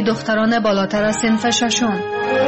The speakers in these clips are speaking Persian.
دختران بالاتر از صنف ششم.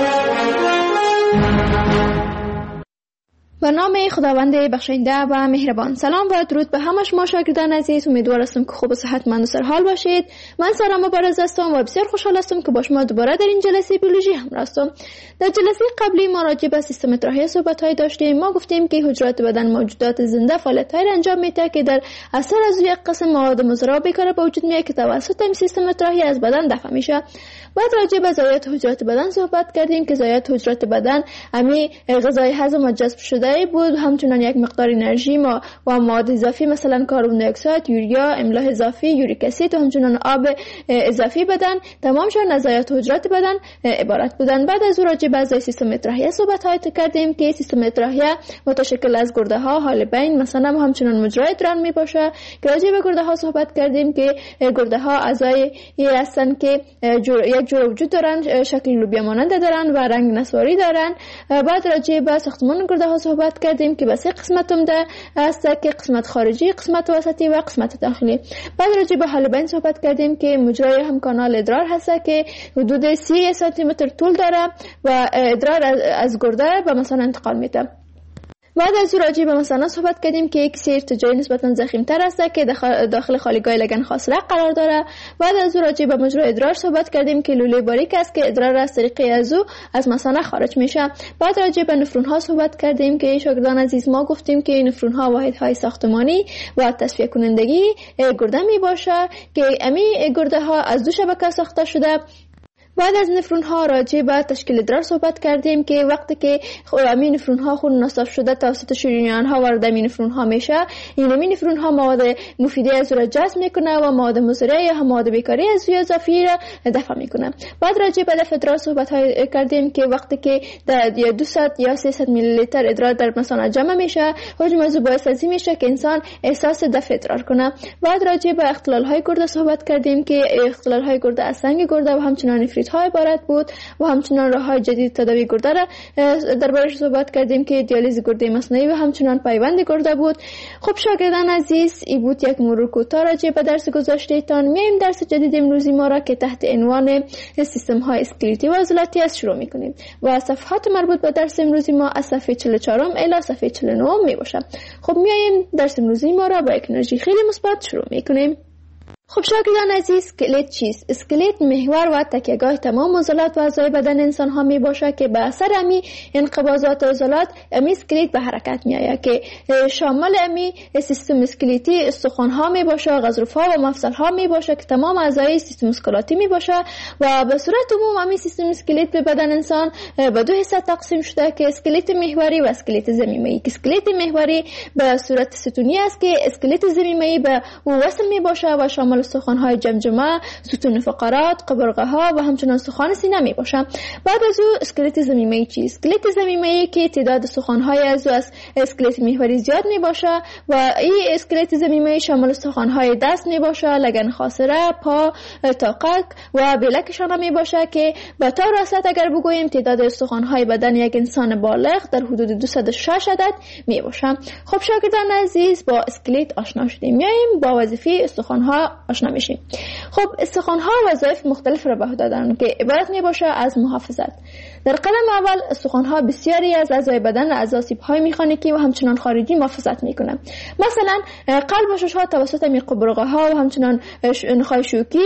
به نام خداوند بخشنده و مهربان. سلام و درود به همه شما شاگردان عزیز. امیدوار هستم که خوب و صحتمند و سرحال باشید. من سارا مبارز هستم و بسیار خوشحال هستم که با شما دوباره در این جلسه بیولوژی همراه هستم. در جلسه قبلی ما راجع به سیستم اطراحی صحبت‌های داشتیم. ما گفتیم که حجرات بدن موجودات زنده فعالیت‌های را انجام میده که در اثر از یک قسم مواد مضر بیکار به وجود میاد که توسط این سیستم اطراحی از بدن دفع میشه. بعد راجع به ضایعات حجرات بدن صحبت کردیم که ضایعات حجرات بدن امی غذای هضم و جذب شده بود، همچنان یک مقدار انرژی و مواد اضافی مثلا کربن دی اکساید، یوریا، املاح اضافی، یوریک اسید و همچنان آب اضافی بدن تمامشون از ضایعات حجرات بدن عبارت بودن. بعد از راجع به اعضای سیستم اطراحیه صحبت کردیم که سیستم اطراحیه متشکل از گرده ها، حالبین مثلا و همچنان مجرای ادرار می باشه که راجع به گرده ها صحبت کردیم که گرده ها اعضای هستند که یک جور وجود دارن، شکل لوبیا مانند دارن و رنگ نسواری دارن. بعد راجع به ساختمان گرده ها صحبت کردیم که به سه قسمت عمده است که قسمت خارجی، قسمت وسطی و قسمت داخلی. بعد راجع به حالبین صحبت کردیم که مجرای هم کانال ادرار هست که حدود 30 سانتی متر طول داره و ادرار از گرده به مثلا انتقال میده. بعد از راجع به مثلا صحبت کردیم که یک سیر ارتجاعی نسبتا ضخیم‌تر است که داخل خالیگاه لگن خاصره قرار داره. بعد از راجع به مجرای ادرار صحبت کردیم که لوله باریک است که ادرار از طریق از مثانه خارج میشه. بعد راجع به نفرون ها صحبت کردیم که شاگردان عزیز ما گفتیم که نفرون ها واحدهای ساختمانی و تصفیه کنندگی گرده می باشه که امی گرده ها از دو شبکه ساخته شده. بعد از نفرون ها راجع به تشکیل ادرار صحبت کردیم که وقتی که امین نفرون ها خون نصف شده توسط شریان ها وارد امین نفرون ها میشه، این امین نفرون ها مواد مفیده از را جذب میکنه و مواد مضره یا مواد بیکاری از روی اضافی را دفع میکنه. بعد راجع به دفع ادرار صحبت کردیم که وقتی که در 200 یا 300 میلی لیتر ادرار در مثانه جمع میشه، حجم از باعث از این میشه که انسان احساس دفع ادرار کنه. بعد راجع به اختلال های گرده صحبت کردیم که اختلال های گرده از سنگ گرده و همچنان ها عبارت بود و همچنان راه‌های جدید تداوی گرده را دربارش صحبت کردیم که دیالیز گرده مصنوعی و همچنان پیوند گرده بود. خب شاگردان عزیز، این بود یک مرور کوتاه راجع به درس گذشته‌تان. میایم درس جدید امروزی ما را که تحت عنوان سیستم‌های اسکلتی و عضلاتی است شروع می‌کنیم و صفحات مربوط به درس امروزی ما از صفحه 44 الی صفحه 49 میباشه. خب میایم درس امروزی ما را با یک انرژی خیلی مثبت شروع می‌کنیم. خب شاگردان عزیز، اسکلت چیست؟ اسکلت محور و تکیه‌گاه تمام عضلات و اعضای بدن انسان ها می باشه که به اثر امی انقباضات عضلات امی اسکلت به حرکت می آید که شامل امی سیستم اسکلتی استخوان ها می باشه، غضروف ها و مفصل ها می باشه که تمام اعضای سیستم اسکلاتی می باشه و به صورت عموم امی سیستم اسکلت به بدن انسان به دو حصه تقسیم شده که اسکلت محوری و اسکلت ضمیمه‌ای. اسکلت محوری به صورت ستونی است که اسکلت ضمیمه‌ای به او وصل می باشه و شامل استخوان‌های جمجمه، ستون فقرات، قبرقه‌ها و همچنان استخوان سینه می‌باشه. بعد از او اسکلت ضمیمه‌ای چیست؟ اسکلت ضمیمه‌ای که تعداد استخوان‌های از اسکلت محوری زیاد می‌باشه و این اسکلت ضمیمه‌ای شامل استخوان‌های دست می‌باشه، لگن خاصره، پا، طاقک و بلک شانه می‌باشه که به طور راست اگر بگوییم تعداد استخوان‌های بدن یک انسان بالغ در حدود 206 عدد می‌باشه. خب شاگردان عزیز، با اسکلت آشنا شدیم. میایم با وظیفه استخوان‌ها آشنا میشیم. خب استخوان‌ها وظایف مختلف را به عهده دارند که عبارت میباشه از محافظت. در قدم اول استخوان‌ها بسیاری از اعضای بدن از آسیب‌های مکانیکی و همچنان خارجی محافظت میکنند. مثلا قلب و شش‌ها توسط قبرقه‌ها و همچنان نخاع شوکی،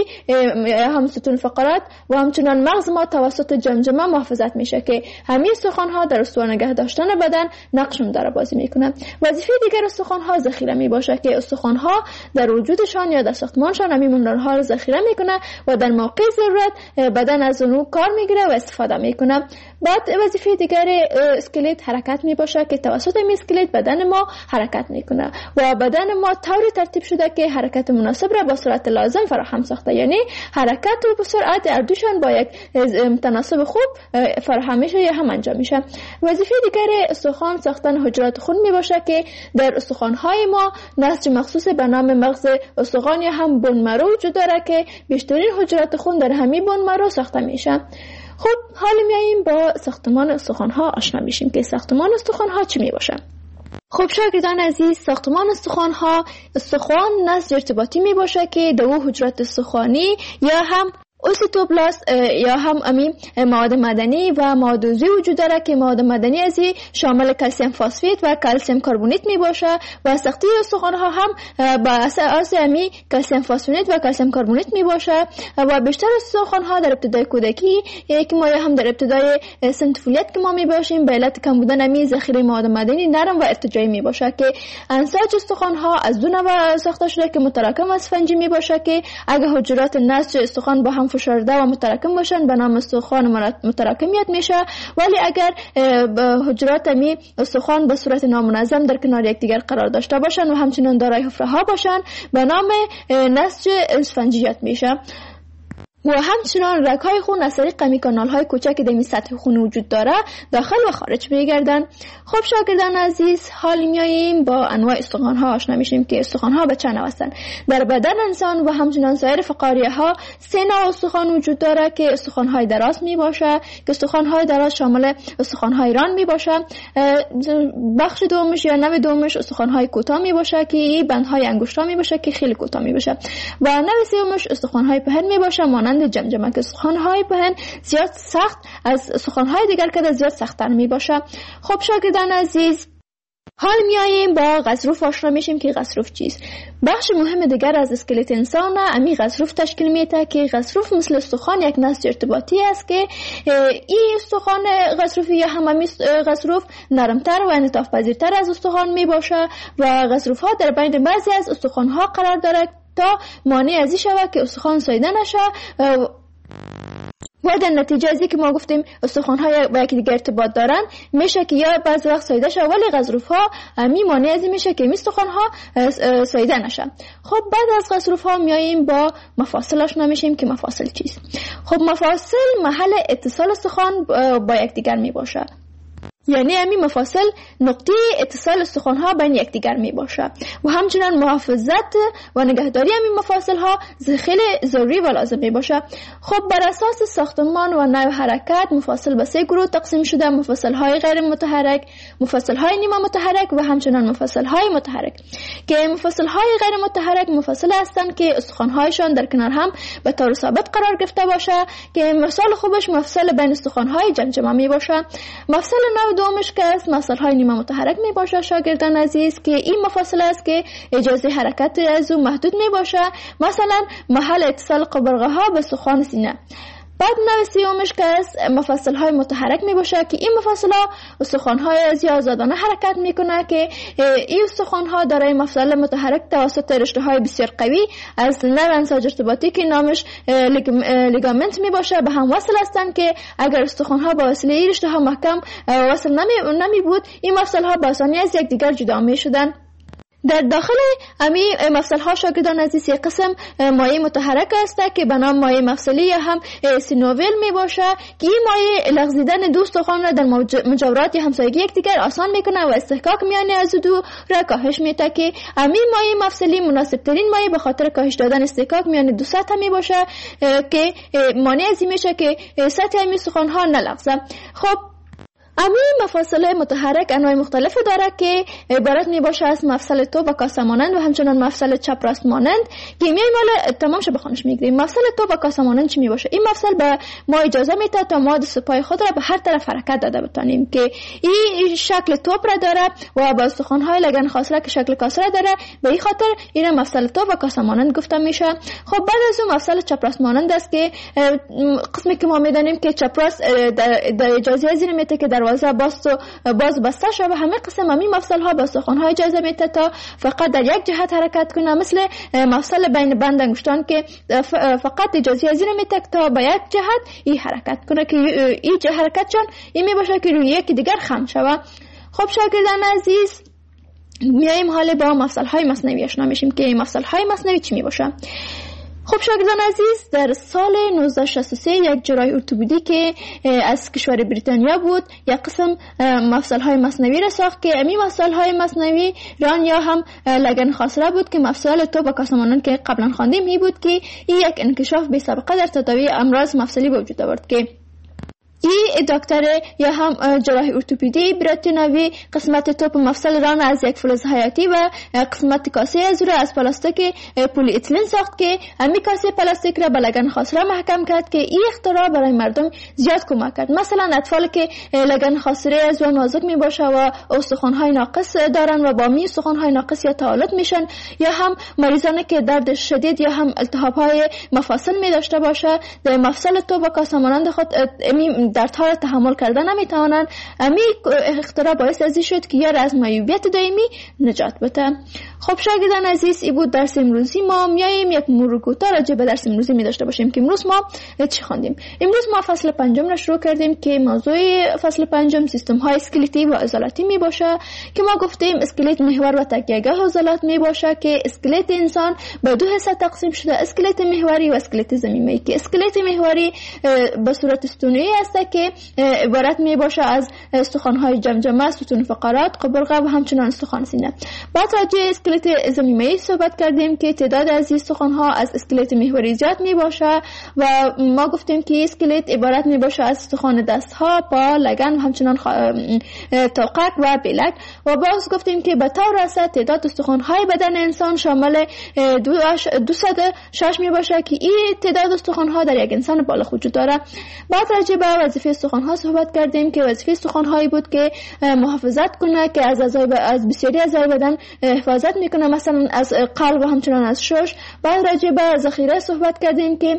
هم ستون فقرات و همچنان مغز ما توسط جمجمه محافظت میشه که همین استخوان‌ها در استوا نگه داشتن بدن نقش مدار بازی میکنند. وظیفه دیگر استخوان‌ها ذخیره میباشه که استخوان‌ها در وجودشان یا در ساختمانشان همین مونرها را ذخیره میکنه و در موقع ضرورت بدن از اونو کار میگیره و استفاده میکنه. بعد وظیفه دیگر اسکلت حرکت میباشه که توسط این اسکلت بدن ما حرکت میکنه و بدن ما طوری ترتیب شده که حرکت مناسب را با سرعت لازم فراهم ساخته، یعنی حرکت و سرعت اردوشان با یک تناسب خوب فراهم میشه یا هم انجام میشه. وظیفه دیگر استخوان ساختن حجرات خون میباشه که در استخوان‌های ما نسج مخصوص به نام مغز استخوان یا هم بون مرو وجود داره که بیشترین حجرات خون در همین بون مرو ساخته میشه. خب حالا میاییم با ساختمان استخوان‌ها آشنا میشیم که ساختمان استخوان‌ها چی میباشه. خب شاگردان عزیز، ساختمان استخوان نسج ارتباطی میباشه که دو حجرات استخوانی یا هم اوسیتوبلاست یا هم امی مواد معدنی و مواد عضوی وجود داره که مواد معدنی از شامل کلسیم فسفید و کلسیم کربونیت می باشه و سختی استخوان ها هم با اساس امی کلسیم فسفید و کلسیم کربونیت می باشه و بیشتر استخوان ها در ابتدای کودکی که ما هم در ابتدای سن طفولیت که ما می باشیم به علت کم بودن امی ذخیره مواد معدنی نرم و ارتجاعی می باشه که انساج استخوان ها از دو نوع ساخته شده که متراکم و اسفنجی می باشه که اگه حجرات نسج استخوان با هم فشرده و متراکم باشن به نام استخوان متراکمیت میشه، ولی اگر حجرات امی استخوان به صورت نامنظم در کنار یکدیگر قرار داشته باشن و همچنین دارای حفره ها باشن به نام نسج اسفنجیت میشه. و همچنان رگ‌های خون از طریق امی کانال‌های کوچک در سطح خون وجود داره داخل و خارج میگردن. خب شاگردان عزیز، حال میاییم با انواع استخوان‌ها آشنا میشیم که استخوان‌ها به چند نوع هستند. در بدن انسان و همچنان سایر فقاریه‌ها 3 نوع استخوان وجود داره که استخوان‌های دراز میباشه که استخوان‌های دراز شامل استخوان‌های ران میباشه. بخش دومش یا نوع دومش استخوان‌های کوتاه میباشه که بندهای انگشت‌ها میباشه که خیلی کوتاه میباشه و نوع سومش استخوان‌های پهن میباشه جمجمه که استخوان‌های پهن زیاد سخت از استخوان‌های دیگر که زیاد سخت‌تر میباشه. خب شاگردان عزیز، حال میاییم با غضروف آشنا میشیم که غضروف چیست. بخش مهم دیگر از اسکلت انسان امی غضروف تشکیل میده که غضروف مثل استخوان یک نسج ارتباطی است که این استخوان غضروفی یا هم غضروف نرمتر و انعطاف پذیرتر از استخوان میباشه و غضروف ها در بین بعضی از استخوان ها قرار داره تا مانع از این شود که استخوان ساییده نشه و در نتیجه از که ما گفتیم استخوان های با یکی دیگر ارتباط دارن میشه که یا بعضی وقت ساییده شه، ولی غضروف ها می مانع از این میشه که استخوان ها ساییده نشه. خب بعد از غضروف ها میاییم با مفاصل آشنا میشیم که مفاصل چیست. خب مفاصل محل اتصال استخوان با یکدیگر می باشه، یعنی همین مفاصل نقطه اتصال استخوان ها بین یکدیگر می باشه و همچنان محافظت و نگهداری همین مفاصل ها خیلی ضروری و لازم می باشه. خب بر اساس ساختمان و نوع حرکت مفاصل به 3 گروه تقسیم شده: مفاصل های غیر متحرک، مفاصل های نیمه متحرک و همچنان مفاصل های متحرک. که مفاصل های غیر متحرک مفاصل هستند که استخوان هایشان در کنار هم به طور ثابت قرار گرفته باشه که مثال خوبش مفصل بین استخوان های جمجمه می باشه. مفصل دومش که است مفصل های نیمه متحرک می باشه شاگردان عزیز که این مفاصل است که اجازه حرکت از اون محدود می باشه، مثلا محل اتصال قبرقه ها به استخوان سینه. بعد نوع سومش که است مفاصل های متحرک می باشه که این مفاصل ها استخوان های از آزادانه حرکت میکنه که این استخوان ها دارای مفصل متحرک توسط رشته های بسیار قوی از نوع انساج ارتباطی که نامش لیگامنت می باشه به هم وصل هستن که اگر استخوان ها با وسیله این رشته ها محکم وصل نمی بود این مفصل ها با آسانی از یکدیگر جدا می شدن. در داخل امی مفصل ها شاگردان عزیز یک قسم مایع متحرک است که به نام مایع مفصلی یا هم سینوویل می باشه که این مایع لغزیدن دو استخوان را در مجاورات همسایگی یکدیگر آسان میکنه و استحکاک میان از دو را کاهش میده که امی مایع مفصلی مناسب ترین مایع به خاطر کاهش دادن استحکاک میان دو سطح می باشه که مانع از این میشه که سطح امی استخوان ها نلغزه. خب امی مفاصل متحرک انواع مختلفی داره که عبارت می باشه از مفصل تو و کاسه مانند و همچنان مفصل چپ راست مانند که میایم مال تمام شو بخونش میگیریم. مفصل تو و کاسه مانند چی می باشه؟ این مفصل به ما اجازه میده تا ما دست پای خود را به هر طرف حرکت داده بتانیم که این شکل توپ را داره و با استخوان های لگن خاصره که شکل کاسه را داره، به این خاطر این مفصل تو و کاسه مانند گفته میشه. خب بعد از اون مفصل چپ راست مانند است که قسمی که ما میدانیم که چپ راست در اجازه از این میده که دروازه باز بسته شده و همه قسم همین مفصل ها با استخوان های اجازه میده تا فقط در یک جهت حرکت کنه، مثل مفصل بین بند انگشتان که فقط اجازه از این میده تا با یک جهت این حرکت کنه که این حرکت چون این می باشه که روی یکی دیگر خم شود. خب شاگردان عزیز میایم حالا با مفصل های مصنوی آشنا میشیم که مفصل های مصنوی چی می باشه. خب شاگردان عزیز، در سال 1963 یک جراح ارتوپدی که از کشور بریتانیا بود یک قسم مفصل های مصنوی را ساخت که امی مفصل های مصنوی ران یا هم لگن خاصره بود که مفصل تو با کاسمانان که قبلا خواندیم این بود که این یک انکشاف بی سابقه در تداوی امراض مفصلی به وجود آورد که این دکتر یا هم جراح ارتوپدی براتیناوی قسمت توپ مفصل ران از یک فلز حیاتی و قسمت کاسه از رو از پلاستیک پلی اتیلن ساخت که امی کاسه پلاستیک را به لگن خاصره محکم کرد که این اختراع برای مردم زیاد کمک کرد. مثلا اطفالی که لگن خاصره از و نازک می باشه و استخوان‌های ناقص دارن و با می استخوان‌های ناقص یا تعالت میشن، یا هم مریضانی که درد شدید یا هم التهاب‌های مفاصل می داشته باشه، در مفصل توپ و کاسه مانند خود دردها را تحمل کردن نمیتوانند. امی اختراع باعث ازی شد که یار از معیوبیت دائمی نجات بده. خب شاگردان عزیز، این بود درس امروزی ما. میایم یک مرور کوتاه راجع به درس امروزی می داشته باشیم که امروز ما چی خواندیم. امروز ما فصل پنجم را شروع کردیم که موضوع فصل پنجم سیستم های اسکلتی و عضلاتی می باشه که ما گفتیم اسکلت محور و تکیه‌گاه عضلات می باشه که اسکلت انسان به دو حصه تقسیم شده، اسکلت محوری و اسکلت زمینی. که اسکلت محوری به صورت ستونی است که عبارت می باشه از استخوان‌های جمجمه، ستون فقرات، قبرقه و همچنان استخوان سینه. بعد راجع اسکلت زمینی صحبت کردیم که تعداد از استخوان‌ها از اسکلت محوری زیاد می باشه و ما گفتیم که اسکلت عبارت می باشه از استخوان دست‌ها، پا، لگن و همچنان توقک و بلک. و باز گفتیم که به طور راست تعداد استخوان‌های بدن انسان شامل 206 می باشه که این تعداد استخوان‌ها در یک انسان بالغ وجود داره. بعد راجع به وظیفه استخوان‌ها صحبت کردیم که وظیفه استخوان‌هایی بود که محافظت کنه، که از بسیاری اعضای بدن حفاظت میکنه، مثلا از قلب و همچنان از شش. بعد راجع به ذخیره صحبت کردیم که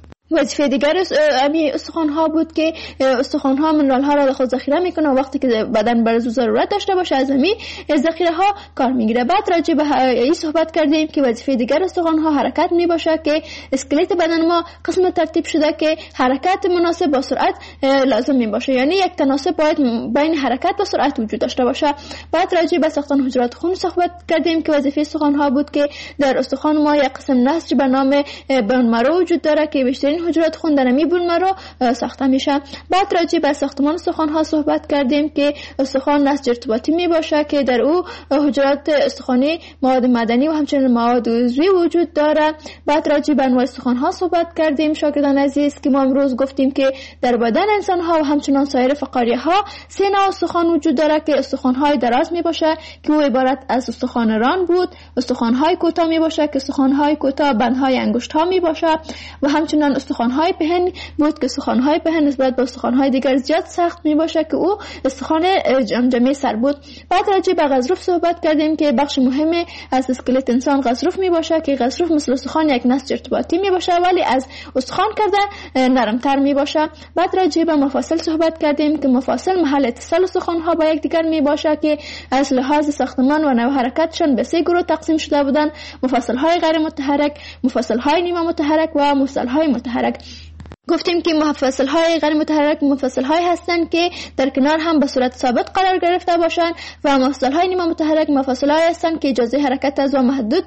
وظیفه دیگر امی استخوان‌ها بود که استخوان‌ها منرال‌ها را در خود ذخیره میکنه و وقتی که بدن برای ضرورت داشته باشه از امی ذخیره‌ها کار میگیره. بعد راجع به این صحبت کردیم که وظیفه دیگر استخوان‌ها حرکت میباشه که اسکلت بدن ما قسم ترتیب شده که حرکت مناسب با سرعت لازم میباشه، یعنی یک تناسب باید بین حرکت و سرعت وجود داشته باشه. بعد راجع به ساختن حجرات خون صحبت کردیم که وظیفه استخوان‌ها بود که در استخوان ما یک قسم نسج به نام بون مرو وجود داره که بیشتر حجرات خون در می بون مرو ساخته میشه. بعد راجع به ساختمان استخوان ها صحبت کردیم که استخوان نسج ارتباطی می باشه که در او حجرات استخوانی، مواد مدنی و همچنین مواد عضوی وجود داره. بعد راجع به انواع استخوان ها صحبت کردیم شاگردان عزیز که ما امروز گفتیم که در بدن انسان ها و همچنین سایر فقاریه ها 3 نوع استخوان وجود داره که استخوان های دراز می باشه که او عبارت از استخوان ران بود، استخوان های کوتاه می باشه که استخوان های کوتاه بندهای انگشت ها می باشه و همچنین استخوان‌های پهن بود که استخوان‌های پهن نسبت به استخوان‌های دیگر زیاد سخت می‌باشه که او استخوان جمجمه سر بود. بعد راجع به غضروف صحبت کردیم که بخش مهمی از اسکلت انسان غضروف می‌باشه که غضروف مثل استخوان یک نسج ارتباطی می‌باشه ولی از استخوان کرده نرم‌تر می‌باشه. بعد راجع به مفاصل صحبت کردیم که مفاصل محل اتصال استخوان‌ها با یکدیگر می‌باشه که از لحاظ ساختمان و نوع حرکتشان به 3 گروه تقسیم شده بودند: مفاصل‌های غیر متحرک، مفاصل‌های نیمه متحرک و مفاصل‌های متحرک. گفتیم که مفاصل‌های غیر متحرک مفاصل‌هایی هستند که در کنار هم به صورت ثابت قرار گرفته باشند و مفاصل‌های نیمه متحرک مفاصل‌هایی هستند که اجازه حرکت از و محدود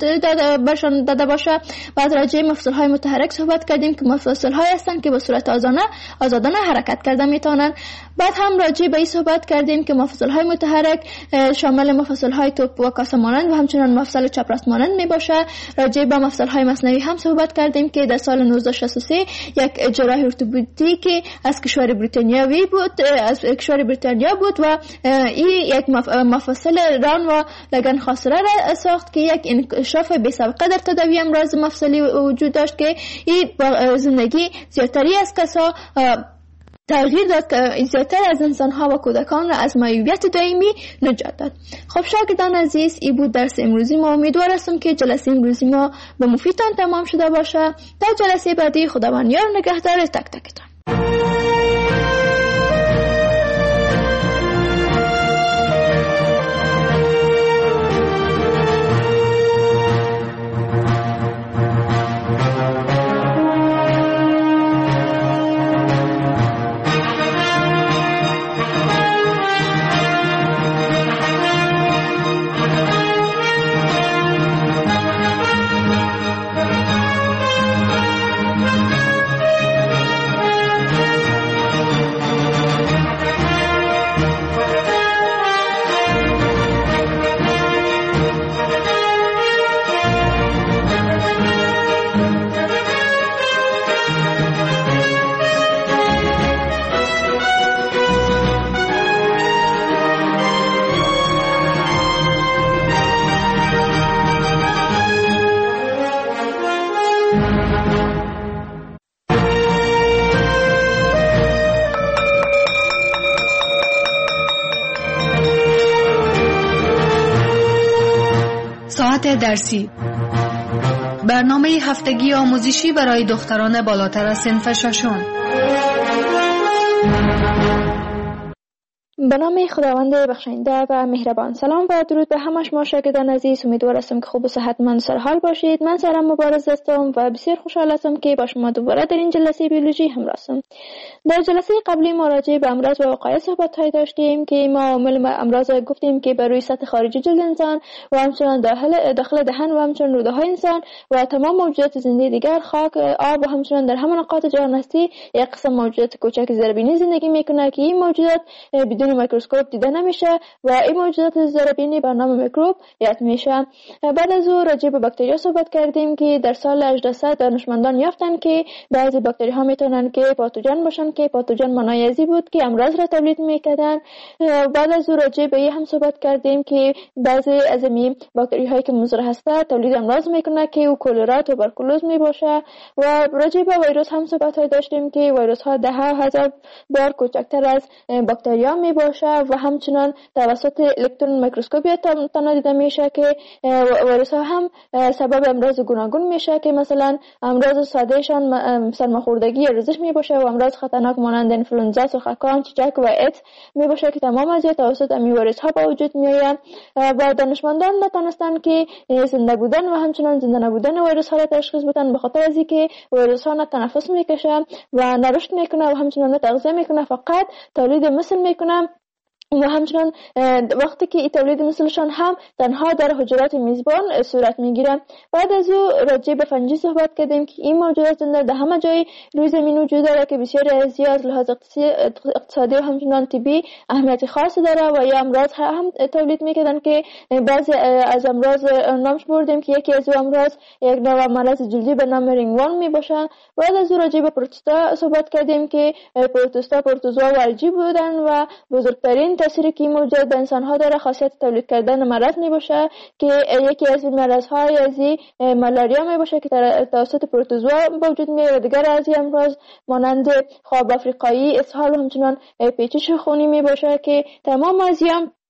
داده باشه. بعد راجع به مفاصل‌های متحرک صحبت کردیم که مفاصل‌هایی هستند که به صورت آزادانه حرکت کرده میتونن. بعد هم راجع به این صحبت کردیم که مفاصل‌های متحرک شامل مفاصل‌های توپ و کاسه مانند و همچنین مفصل چپراست مانند میباشه. راجع به مفصل‌های مثنوی هم صحبت کردیم که در سال 1963 یک جراح ارتوپدی که از کشور بریتانیا بود و این یک مفصل ران و لگن خاصره را ساخت که یک انکشاف بی سابقه در تداوی امراض مفصلی وجود داشت که این با زندگی زیادتری از کسا تغییر داد که زیادتر از انسان‌ها و کودکان را از معیوبیت دائمی نجات داد. خب شاگردان عزیز، این بود درس امروزی ما. امیدوار هستم که جلسه امروزی ما به مفیدتان تمام شده باشه. تا جلسه بعدی، خداوند یار نگهدار تک تکتان. درسی، برنامه هفتگی آموزشی برای دختران بالاتر از صنف ششم. به نام خداوند بخشنده و مهربان. سلام و درود به همه شما شاگردان عزیز. امیدوار هستم که خوب و صحتمند و سرحال باشید. من سارا مبارز هستم و بسیار خوشحال هستم که با شما دوباره در این جلسه بیولوژی همراه هستم. در جلسه قبلی ما راجع به امراض و وقایع صحبت داشتیم که ما عوامل امراض گفتیم که بر روی سطح خارجی جلد انسان و همچنین داخل دهن و همچنین روده های انسان و تمام موجودات زنده دیگر، خاک، آب و همچنین در همه نقاط جهان هستی یک قسم موجودات کوچک زیربینی زندگی میکنه که این موجودات بدون میکروسکوپ دیده نمیشه و این موجودات زیربینی به نام میکروب یاد میشه. بعد از او راجع به باکتریا صحبت کردیم که در سال 1800 دانشمندان یافتن که بعضی باکتری ها میتونن که پاتوژن باشن که پاتوژن معنای ازی بود که امراض را تولید میکردن. بعد از او راجع به این هم صحبت کردیم که بعضی از این باکتری هایی که مضر هسته تولید امراض میکنه که او کلرا، توبرکولوز میباشه. و راجع به ویروس هم صحبت داشتیم که ویروس ها 10,000 بار کوچکتر از باکتریا میباشه و همچنان توسط الکترون میکروسکوپی تنها دیده میشه که ویروس ها هم سبب امراض گوناگون میشه که مثلا امراض ساده شان سرماخوردگی یا ریزش میباشه و امراض خطرناک مانند انفلوئنزا، سخکان، چیچک و ایدز میباشه که تمام از توسط امی ویروس ها به وجود میآید. و دانشمندان نتونستن که زنده بودن و همچنان زنده نبودن ویروس ها را تشخیص بدن به خاطر از اینکه ویروس ها نه تنفس میکشه و نه رشد میکنه و همچنان نه تغذیه میکنه، فقط تولید مثل میکنه و همچنان وقتی که تولید مثلشان هم تنها در حجرات میزبان صورت میگیره. بعد از او راجع به فنجی صحبت کردیم که این موجودات زنده در همه جای روی زمین وجود داره که بسیاری از از لحاظ اقتصادی و همچنان طبی اهمیت خاصی داره و یا امراض هم تولید میکردن که بعضی از امراض نامش بردیم که یکی از امراض یک نوع مرض جلدی به نام رینگوان میباشه. بعد از او راجع به پروتوزوا صحبت کردیم که پروتوزوا ورجی بودن و بزرگترین تأثیری که موجود به انسان ها داره خاصیت تولید کردن مرض می باشه که یکی از مرض های ازی مالاریا می باشه که توسط پروتوزوا وجود میاد و دیگر از امراض مانند خواب افریقایی، اسهال و همچنان پیچش خونی می باشه که تمام از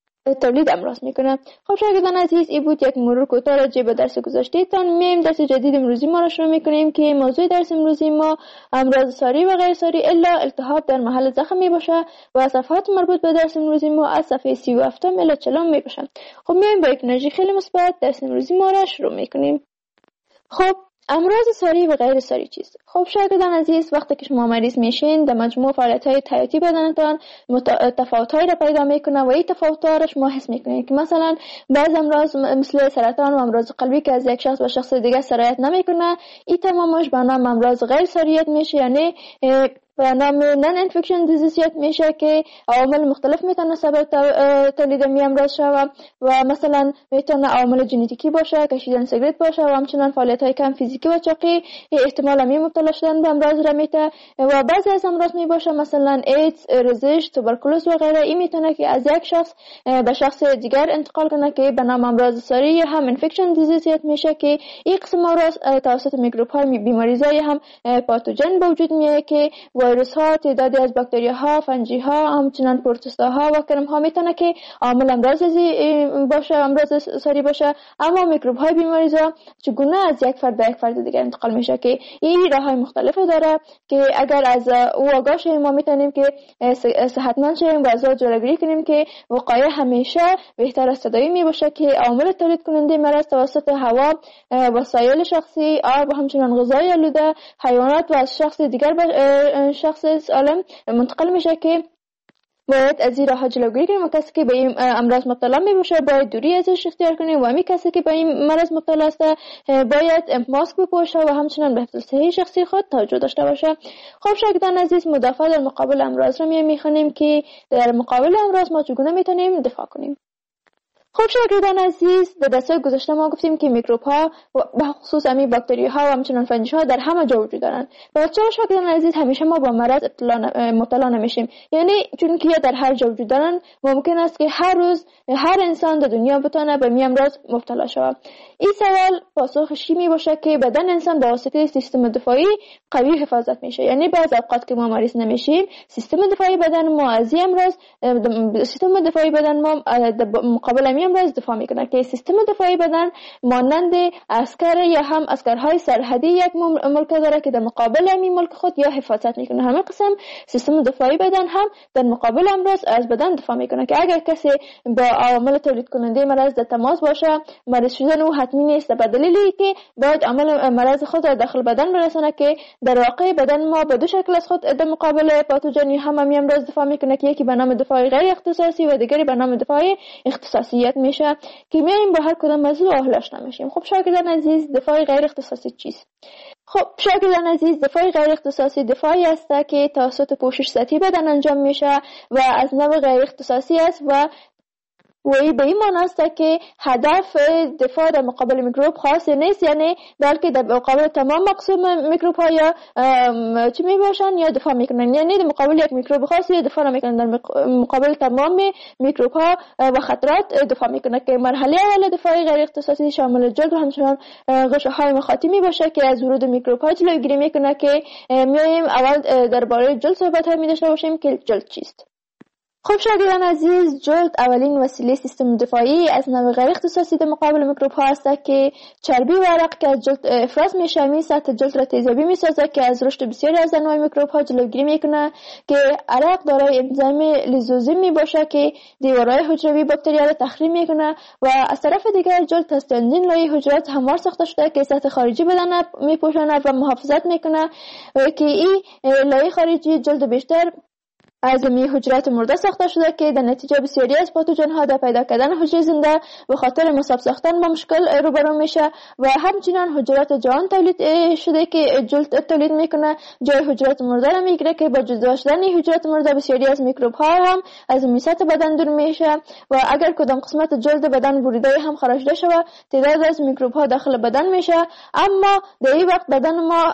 تولید امراض میکنه. خب شاگردان عزیز، این بود یک مرور کوتاه راجع به درس گذشته تان. میایم درس جدید امروزی ما را شروع میکنیم که موضوع درس امروزی ما امراض ساری و غیر ساری الا التهاب در محل زخم میباشه و صفحات مربوط به درس امروزی ما از صفحه 37 الی 40 میباشن. خب میایم با یک انرژی خیلی مثبت درس امروزی ما را شروع میکنیم. خب امراض ساری و غیر ساری چیست؟ خب شاگردان عزیز، وقتی که شما مریض میشین در مجموع فعالیت‌های حیاتی بدنتان تفاوت‌هایی را پیدا میکنه و این تفاوت‌ها را شما حس میکنید که مثلا بعض امراض مثل سرطان و امراض قلبی که از یک شخص به شخص دیگر سرایت نمیکنه، این تمامش به نام امراض غیر ساریت میشه، یعنی به نام نان انفکشن دیزیزیت میشه که عوامل مختلف میتونه سبب تولید می امراض شود و مثلا میتونه عوامل ژنتیکی باشه، کشیدن سیگرت باشه و همچنین فعالیت‌های کم فیزیکی و چاقی احتمال می مبتلا شدن به امراض را میته. و بعضی از امراض می باشه مثلا ایدز، ریزش، توبرکولوز و غیره. این میتونه که از یک شخص به شخص دیگر انتقال کنه که به نام امراض ساری یا هم انفکشن دیزیزیت میشه که این قسم امراض توسط میکروب های بیماریزای هم پاتوژن به وجود میاد که ویروس ها، تعدادی از باکتریا ها، فنجی ها، همچنین پروتوزوا ها و کرم ها میتونه که عامل امراض باشه، امراض ساری باشه. اما میکروب های بیماریزا چگونه از یک فرد به یک فرد دیگر انتقال میشه که این راه های مختلفی داره که اگر از او آگاه شیم ما میتونیم که صحتمند شیم و از جلوگیری کنیم که وقایع همیشه بهتر از تداوی میباشه که عامل تولید کننده مرض توسط هوا، وسایل شخصی، آب و همچنین غذای آلوده، حیوانات و از شخص دیگر به شخص سالم منتقل میشه که باید از این راه جلوگیری کنیم و کسی که به این امراض مبتلا میشه باید دوری ازش اختیار کنیم و همین کسی که به این مرض مبتلا است باید ماسک بپوشه و همچنین به حفظ صحی شخصی خود توجه داشته باشه. خب شاگردان عزیز، مدافع در مقابل امراض رو میخوانیم که در مقابل امراض ما چگونه میتونیم دفاع کنیم. خب شاگردان عزیز، در درس‌های گذشته ما گفتیم که میکروب ها به خصوص همین باکتری ها و همچنین فنجی ها در همه جا وجود دارند. و چرا شاگردان عزیز همیشه ما با مرض مبتلا نمیشیم؟ یعنی چون که در هر جا وجود دارن، ممکن است که هر روز هر انسان در دنیا بتونه به می امراض مبتلا شود. این سوال پاسخش چی می باشه که بدن انسان با واسطه سیستم دفاعی قوی حفاظت میشه. یعنی بعض اوقات که ما مریض نمیشیم، سیستم دفاعی بدن ما از این امراض، سیستم دفاعی بدن ما مقابل می امراض دفاع میکنه که سیستم دفاعی بدن مانند عسکر یا هم عسکرهای سرحدی یک ملک داره که در مقابل این ملک خود یا حفاظت میکنه. همین قسم سیستم دفاعی بدن هم در مقابل امراض از بدن دفاع میکنه که اگر کسی با عوامل تولید کننده مرض در تماس باشه، مریض شدن او حتمی نیست به دلیلی که باید عامل مرض خود را داخل بدن برسانه که در واقع بدن ما به دو شکل از خود در مقابل پاتوژن هم امراض دفاع میکنه که یکی به نام دفاع غیر اختصاصی و دیگری به نام دفاع اختصاصیت میشه که میایم با هر کدام موضوع آشنا میشیم. خب شاگردان عزیز، دفاع غیر اختصاصی چیست؟ خب شاگردان عزیز، دفاع غیر اختصاصی دفاعی است که توسط پوشش سطحی بدن انجام میشه و از نوع غیر اختصاصی است و وی به این معنی است که هدف دفاع در مقابل میکروب خاصی نیست، یعنی بلکه در مقابل تمام مقسوم میکروب ها یا چی می باشن یا دفاع میکنن، یعنی در مقابل یک میکروب خاصی دفاع میکنن، در مقابل تمام میکروب ها و خطرات دفاع میکنه که مرحله اول دفاع غیر اختصاصی شامل جلد و همچنان غشاهای مخاطی می باشه که از ورود میکروب ها جلوگیری میکنه که میایم اول درباره جلد صحبت ها می داشته باشیم که جلد چیست. خب شاگردان عزیز، جلد اولین وسیله سیستم دفاعی از نوع غیر اختصاصی در مقابل میکروب ها است که چربی و عرق که از جلد افراز میشه می سطح جلد را تیزابی میسازه که از رشد بسیاری از انواع میکروب ها جلوگیری میکنه که عرق دارای انزیم لیزوزیم می باشه که دیوارهای حجروی باکتریا را تخریب میکنه و از طرف دیگر جلد از چندین لایه حجرات هموار ساخته شده که سطح خارجی بدن میپوشانه و محافظت میکنه که این لایه خارجی جلد بیشتر از حجرات مرده ساخته شده که در نتیجه بسیاری از پاتوژن ها در پیدا کردن حجره زنده به خاطر مصاب ساختن با مشکل روبرو میشه و همچنان حجرات جوان تولید شده که جلد تولید میکنه جای حجرات مرده را میگیره که با جدا شدن حجرات مرده بسیاری از میکروب ها هم از سطح بدن دور میشه و اگر کدام قسمت جلد بدن بریده هم خارج شود تعداد از میکروب ها داخل بدن میشه، اما در این وقت بدن ما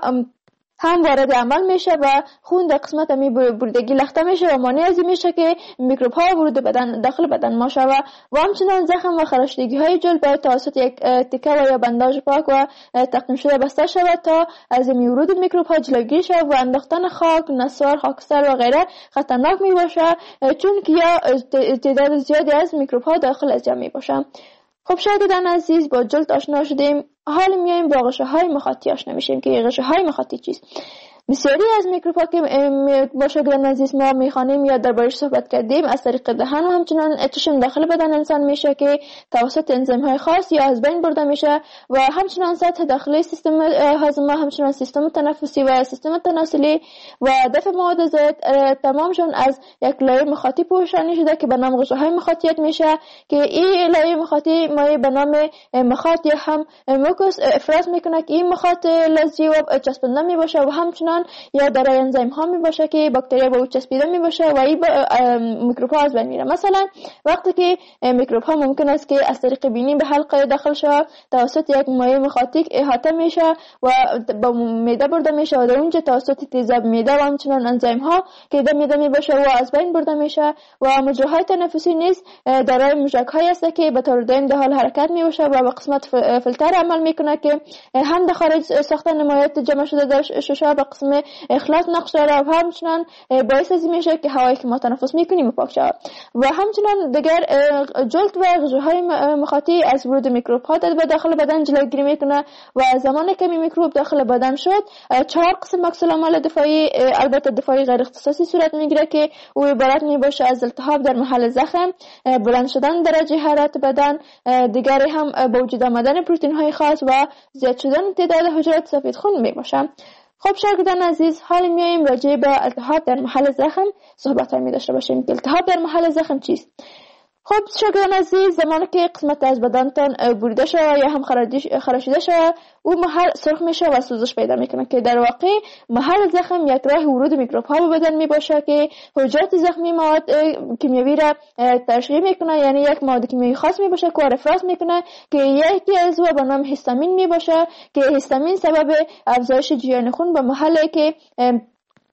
هم وارد عمل میشه و خون در قسمت می بریدگی لخته میشه و مانع از این میشه که میکروب ها ورود بدن داخل بدن ما شود و همچنان زخم و خراشیدگی های جلد باید توسط یک تکه و یا بنداژ پاک و تقسیم شده بسته شود تا از ورود میکروب ها جلوگیری شود و انداختن خاک، نسوار، خاکستر و غیره خطرناک می باشه چون که یا تعداد زیادی از میکروب ها داخل از جمع می باشه. خب شاگردان عزیز، با جلد آشنا شدیم، حالا میایم با غشاهای مخاطی آشنا میشیم که غشاهای مخاطی چیست. بسیاری از میکروب ها که با شاگردان عزیز ما میخوانیم یا دربارش صحبت کردیم از طریق دهن و همچنان چشم داخل بدن انسان میشه که توسط انزیم های خاص یا از بین برده میشه و همچنان سطح داخلی سیستم هاضمه، همچنان سیستم تنفسی و سیستم تناسلی و دفع مواد زائد تمامشون از یک لایه مخاطی پوشانی شده که به نام غشاهای مخاطیت میشه که این لایه مخاطی مایع به نام مخاط یا هم موکوس افراز میکنه که این مخاط لزجی و چسبنده میباشه و همچنان یا دارای انزیم ها می باشه که باکتریا به او چسبیده می باشه و این میکروب ها از بین میره. مثلا وقتی که میکروب ها ممکن است که از طریق بینی به حلقه داخل شود توسط یک مایع مخاطی احاطه میشه و به معده برده میشه و در اونجا توسط تیزاب معده و همچنان انزیم ها که در معده می باشه و از بین برده میشه و مجراهای تنفسی نیز دارای مژگان هایی است که به طور دائم در حال حرکت می باشه و به قسمت فیلتر عمل میکنه که هم در خارج ساختن مایعات جمع شده در ششا به قسم اخلاص نقش داره و همچنان باعث از این میشه که هوایی که ما تنفس میکنیم پاک شود و همچنان دیگر جلد و غشاهای مخاطی از ورود میکروب ها در داخل بدن جلوگیری میکنه و زمانی که میکروب داخل بدن شد 4 قسم عکس العمل دفاعی البته دفاعی غیر اختصاصی صورت میگیره که او عبارت میباشه از التهاب در محل زخم، بلند شدن درجه حرارت بدن، دیگری هم با وجود آمدن پروتئین های خاص و زیاد شدن تعداد حجرات سفید خون میباشه. خب شاگردان عزیز، حالا میایم راجع به التهاب در محل زخم صحبت می داشته باشیم که التهاب در محل زخم چیست. خب شاگردان عزیز، زمانی که قسمت از بدنتان بریده شود یا هم خراشیده شود او محل سرخ میشه و سوزش پیدا میکنه که در واقع محل زخم یک راه ورود میکروب ها به بدن میباشه که حجرات زخمی مواد کیمیایی را تشغیل میکنه، یعنی یک مواد کیمیایی خاص میباشه که افراز میکنه که یکی از به نام هیستامین میباشه که هیستامین سبب افزایش جریان خون به محلی که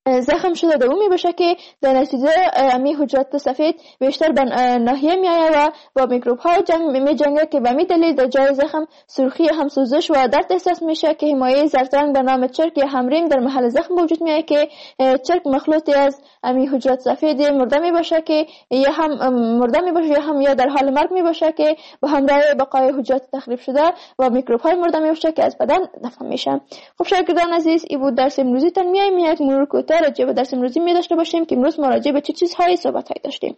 زخم شده دومی باشه که در نتیجه امی حجرات سفید بیشتر به ناحیه میآید و با میکروب ها می جنگه که به می دلیل در جای زخم سرخی هم سوزش و درد احساس میشه که حمایه زردرنگ به نام چرک یا همریم در محل زخم وجود میآید که چرک مخلوطی از امی حجرات سفید مرده می باشه که یا هم مرده می باشه یا هم یا در حال مرگ می باشه که با همراه بقای حجرات تخریب شده و میکروب های مرده می باشه که از بدن دفع میشه. خب شاگردان عزیز، این بود درس امروزی تان. میایم یک مرور کوتاه راجع به درس امروزی می داشته باشیم که امروز ما راجع به چه چیزهایی صحبت داشتیم.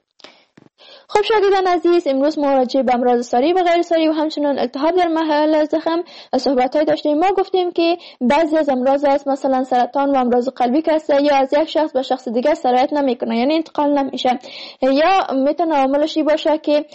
خب شاگردان عزیز، امروز ما راجع به امراض ساری و غیر ساری و همچنین التهاب در محل زخم صحبت داشتیم. ما گفتیم که بعضی از امراض است مثلا سرطان و امراض قلبی که است یا از یک شخص به شخص دیگر سرایت نمیکنه، یعنی انتقال نمیشه، یا میتونه عواملش باشه که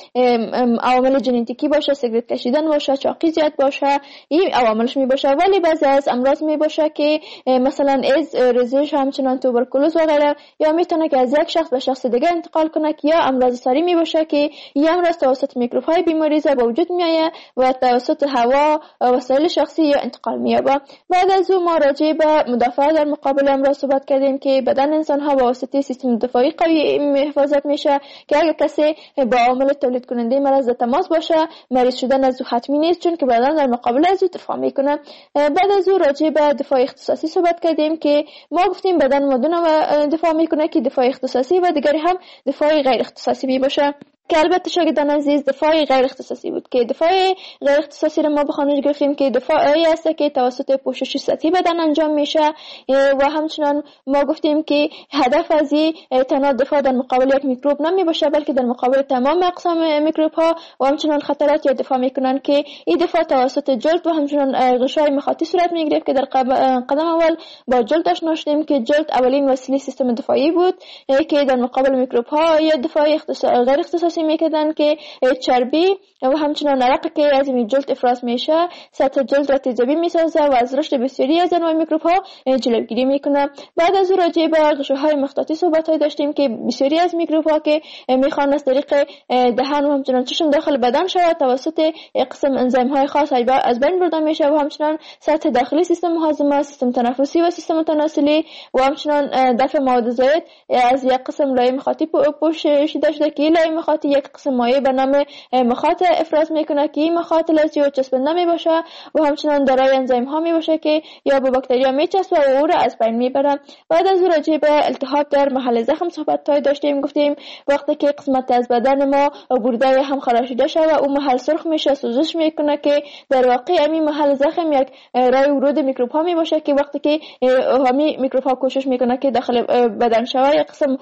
عوامل ژنتیکی باشه، سیگرت کشیدن باشه، چاقی زیاد باشه، این عواملش می باشه. ولی بعضی از امراض می باشه که مثلا ایدز، ریزش، همچنین توبرکلوز و غیره، یا میتونه که از یک شخص به شخص دیگر انتقال کنه، یا امراض ساری می باشه که این امراض توسط میکروب های بیماریزا به وجود میآید و توسط هوا، وسایل شخصی یا انتقال می‌یابد. بعد از او ما راجع به مدافعت در مقابل امراض صحبت کردیم که بدن انسان ها با واسطه سیستم دفاعی قوی حفاظت میشه که اگر کسی با عامل تولید کننده مرض در تماس باشه، مریض شدن از او حتمی نیست، چون که بدن در مقابل از او دفاع میکنه. بعد از او راجع به دفاع اختصاصی صحبت کردیم که ما گفتیم بدن مدونه دفاع میکنه که دفاع اختصاصی و دیگری هم دفاع غیر اختصاصی می باشه، که البته شاگردان عزیز دفاع غیر اختصاصی بود که دفاع غیر اختصاصی رو ما به خانش گرفتیم که دفاعی است که توسط پوشش سطحی بدن انجام میشه و همچنان ما گفتیم که هدف از این تنها دفاع در مقابل یک میکروب نمی باشه، بلکه در مقابل تمام اقسام میکروب ها و همچنان خطرات یا دفاع میکنن که این دفاع توسط جلد و همچنان غشای مخاطی صورت میگرفت که در قدم اول با جلد آشنا شدیم که جلد اولین وسیله سیستم دفاعی بود که در مقابل میکروب ها یا دفاع غیر اختصاصی میکردن که چربی و همچنان عرق که از این جلد افراز میشه سطح جلد را تیزابی میسازه و از رشد بسیاری از انواع میکروب ها جلوگیری میکنه. بعد از راجع به غشاهای مخاطی صحبت داشتیم که بسیاری از میکروب ها که میخوان از طریق دهان و همچنان چشم داخل بدن شود توسط قسم انزیم های خاص از بین برده میشه و همچنان سطح داخلی سیستم هاضمه، سیستم تنفسی و سیستم تناسلی و همچنان دفع مواد زائد از یک قسم لایه مخاطی پوشیده شده که لایه مخاطی یک قسم مایع به نام مخاط افراز میکنه که این مخاط لزجی و چسبنده می باشه و همچنان دارای انزیم ها می باشه که یا به باکتریا میچسبه و او را از بین میبره. بعد از راجع به التهاب در محل زخم صحبت داشتیم. گفتیم وقتی که قسمت از بدن ما برده هم خراشیده شده و اون محل سرخ میشه، سوزش میکنه که در واقع همین محل زخم یک راه ورود میکروب ها می باشه که وقتی که همین میکروب ها کوشش میکنه که داخل بدن شود یک قسم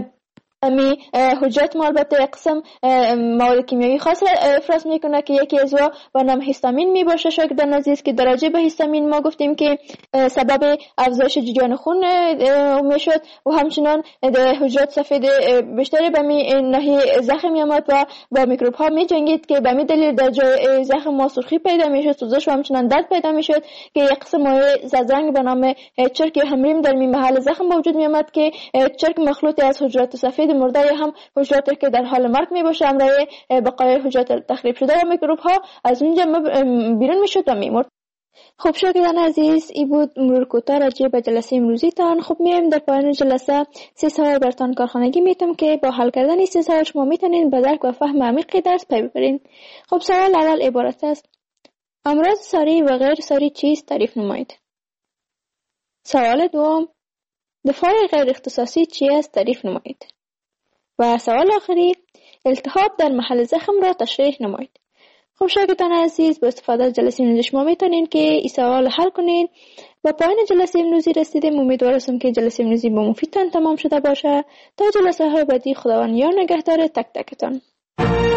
امی حجرات ما البته یک قسم مواد کیمیایی خاص افراز میکنه که یکی از او به نام هیستامین می باشه. شاگردان عزیز که درجه به هیستامین ما گفتیم که سبب افزایش جریان خون میشد و همچنان حجرات سفید بیشتری به ناحیه زخم میامد و با میکروب ها می جنگید که به می دلیل در جای زخم ما سرخی پیدا میشد، سوزش و همچنان درد پیدا میشد که یک قسم مایع زردرنگ به نام چرک همریم در محل زخم به وجود میامد که چرک مخلوطی از حجرات سفید مرده هم حجراتی که در حال مرگ می باشه همراه بقای حجرات تخریب شده و میکروب ها از اونجا بیرون میشد و میمرد. خب شاگردان عزیز، این بود مرور کوتاه راجع به جلسه امروزی تان. خب میایم در پایان جلسه 3 سوال برتان کارخانگی میتم که با حل کردن این 3 سوال شما میتونین به درک و فهم عمیق درس پی ببرین. خب سوال اول عبارت است: امراض ساری و غیر ساری چیست؟ تعریف نمایید. سوال دوم: دفاع غیر اختصاصی چی است؟ تعریف نمایید. و سوال آخری: التهاب در محل زخم را تشریح نمایید. خب شاگردان عزیز، با استفاده از جلسه امروزی شما میتونین که این سوال حل کنین. با پایان جلسه امروزی رسیدیم. امیدوارم که جلسه امروزی با مفیدتان تمام شده باشه. تا جلسه های بعدی، خداوند یار نگهدار تک تکتان.